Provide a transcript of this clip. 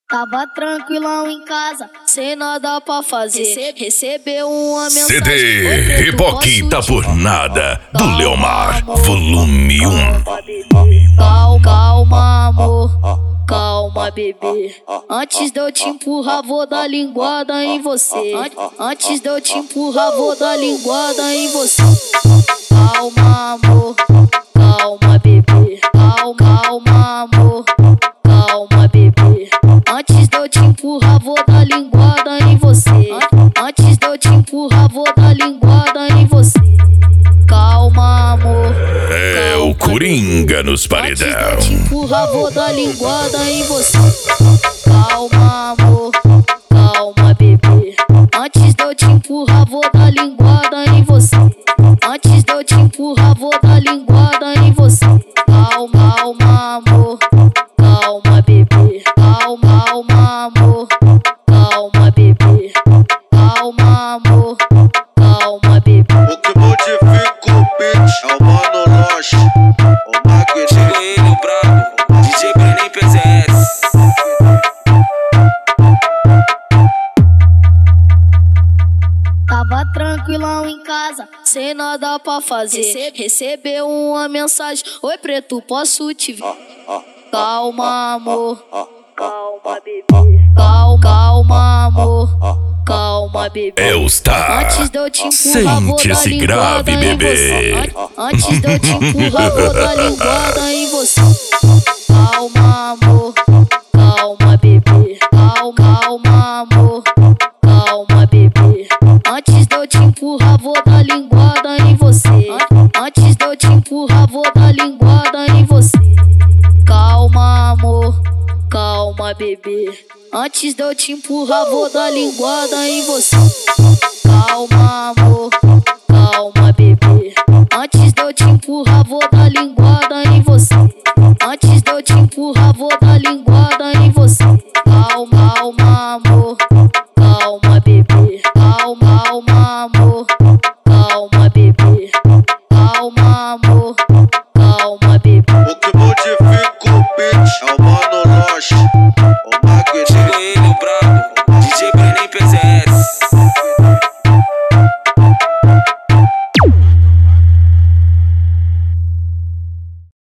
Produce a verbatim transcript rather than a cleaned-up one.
Tava tranquilão em casa, sem nada pra fazer. Recebeu uma mensagem. C D Reboque tá por nada, do Leomar, volume um. Calma, calma, amor, calma, bebê. Antes de eu te empurrar, vou dar linguada em você. Antes de eu te empurrar, vou dar linguada em você. Calma, amor, calma, bebê. Calma, calma, amor, calma, bebê. Antes de eu te empurrar, vou dar linguada em você. Antes de eu te empurrar, vou dar linguada em você. Calma, amor. É o Coringa nos paredão. Antes de eu te empurrar, vou dar linguada em você. Calma, amor. Calma, bebê. Antes de eu te empurrar, vou dar linguada em você. Antes de eu te empurrar, vou dar linguada em você. Calma, calma, amor. Calma, bebê. Calma, calma, amor. Calma, bebê. Calma, amor. Calma, bebê. O que modifica o beat é o Mano Loche, o Magneto. Chegou ele, o brabo, D J Brenin P Z S. Tava tranquilão em casa, sem nada pra fazer. Recebeu uma mensagem: oi, preto, posso te ver? Calma, amor. Calma, bebê. Calma, calma, amor. Calma, bebê. Elstar, Antes de eu te empurrar, vou sente dar esse grave, linguada em bebê. você. Antes de eu te empurrar, vou dar linguada em você. Calma, amor. Calma, bebê. Calma, calma, amor. Calma, bebê. Antes de eu te empurrar, vou dar linguada em você. Antes de eu te empurrar, vou dar linguada em você. Calma, amor. Calma, bebê. Antes de eu te empurrar, vou dar linguada em você. Calma, amor. Calma, bebê. Antes de eu te empurrar, vou dar linguada em você. Antes de eu te empurrar, vou dar linguada em você. Calma, calma, amor. Calma, bebê. Calma, calma.